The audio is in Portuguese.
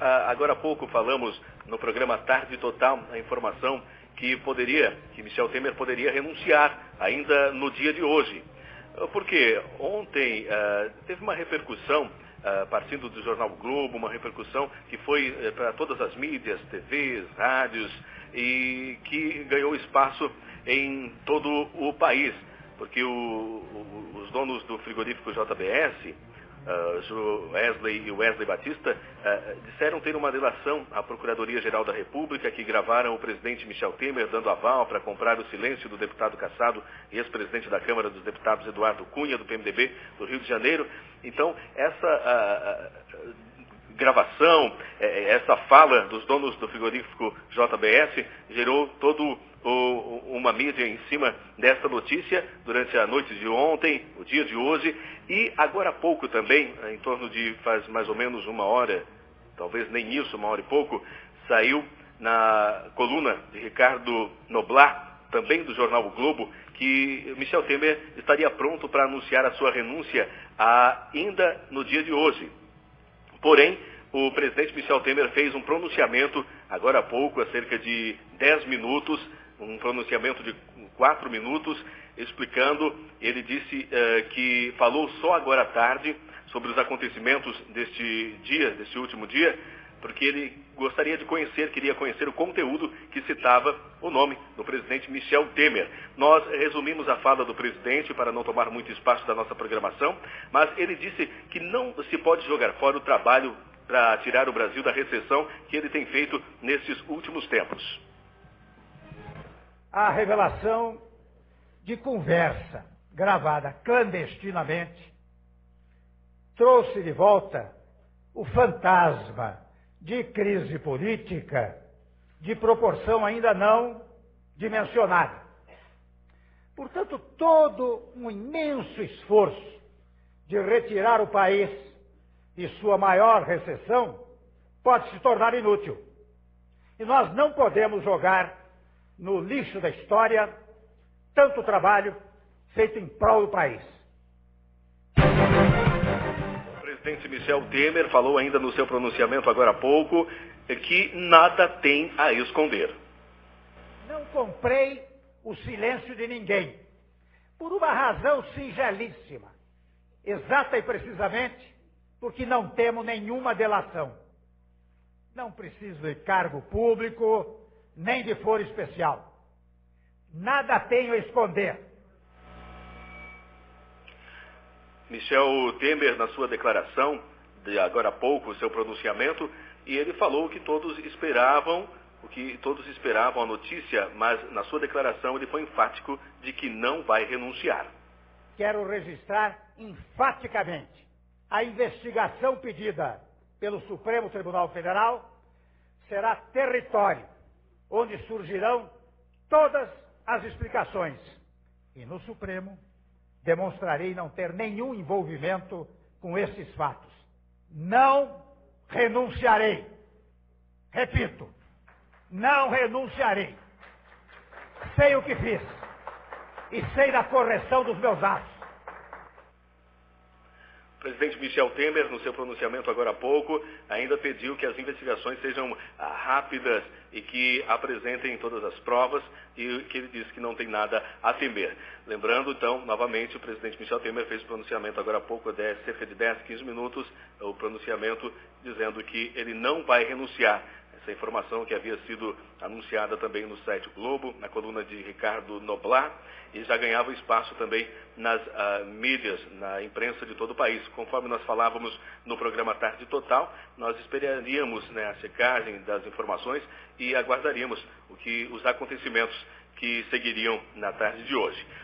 agora há pouco falamos no programa Tarde Total a informação que Michel Temer poderia renunciar ainda no dia de hoje. Porque ontem teve uma repercussão, partindo do Jornal Globo, uma repercussão que foi para todas as mídias, TVs, rádios, e que ganhou espaço em todo o país. Porque os donos do frigorífico JBS, Wesley e Wesley Batista, disseram ter uma delação à Procuradoria-Geral da República que gravaram o presidente Michel Temer dando aval para comprar o silêncio do deputado cassado e ex-presidente da Câmara dos Deputados Eduardo Cunha, do PMDB do Rio de Janeiro. Então, essa gravação, essa fala dos donos do frigorífico JBS gerou uma mídia em cima dessa notícia durante a noite de ontem, o dia de hoje, e agora há pouco também, em torno de faz mais ou menos uma hora, talvez nem isso, uma hora e pouco, saiu na coluna de Ricardo Noblat, também do jornal O Globo, que Michel Temer estaria pronto para anunciar a sua renúncia ainda no dia de hoje. Porém, o presidente Michel Temer fez um pronunciamento, agora há pouco, há cerca de 10 minutos, um pronunciamento de 4 minutos, explicando, ele disse que falou só agora à tarde sobre os acontecimentos deste último dia, porque ele queria conhecer o conteúdo que citava o nome do presidente Michel Temer. Nós resumimos a fala do presidente para não tomar muito espaço da nossa programação, mas ele disse que não se pode jogar fora o trabalho para tirar o Brasil da recessão que ele tem feito nesses últimos tempos. A revelação de conversa gravada clandestinamente trouxe de volta o fantasma de crise política de proporção ainda não dimensionada. Portanto, todo um imenso esforço de retirar o país de sua maior recessão pode se tornar inútil. E nós não podemos jogar no lixo da história tanto trabalho feito em prol do país. O presidente Michel Temer falou ainda no seu pronunciamento agora há pouco que nada tem a esconder. Não comprei o silêncio de ninguém, por uma razão singelíssima, exata e precisamente porque não temos nenhuma delação. Não preciso de cargo público, nem de foro especial. Nada tenho a esconder. Michel Temer, na sua declaração, de agora há pouco, seu pronunciamento, e ele falou que todos esperavam a notícia, mas na sua declaração ele foi enfático de que não vai renunciar. Quero registrar enfaticamente a investigação pedida pelo Supremo Tribunal Federal será território onde surgirão todas as explicações. E no Supremo demonstrarei não ter nenhum envolvimento com esses fatos. Não renunciarei. Repito, não renunciarei. Sei o que fiz e sei da correção dos meus atos. O presidente Michel Temer, no seu pronunciamento agora há pouco, ainda pediu que as investigações sejam rápidas e que apresentem todas as provas, e que ele disse que não tem nada a temer. Lembrando, então, novamente, o presidente Michel Temer fez o pronunciamento agora há pouco, cerca de 10, 15 minutos, o pronunciamento dizendo que ele não vai renunciar. Essa informação que havia sido anunciada também no site Globo, na coluna de Ricardo Noblat, e já ganhava espaço também nas mídias, na imprensa de todo o país. Conforme nós falávamos no programa Tarde Total, nós esperaríamos a checagem das informações e aguardaríamos os acontecimentos que seguiriam na tarde de hoje.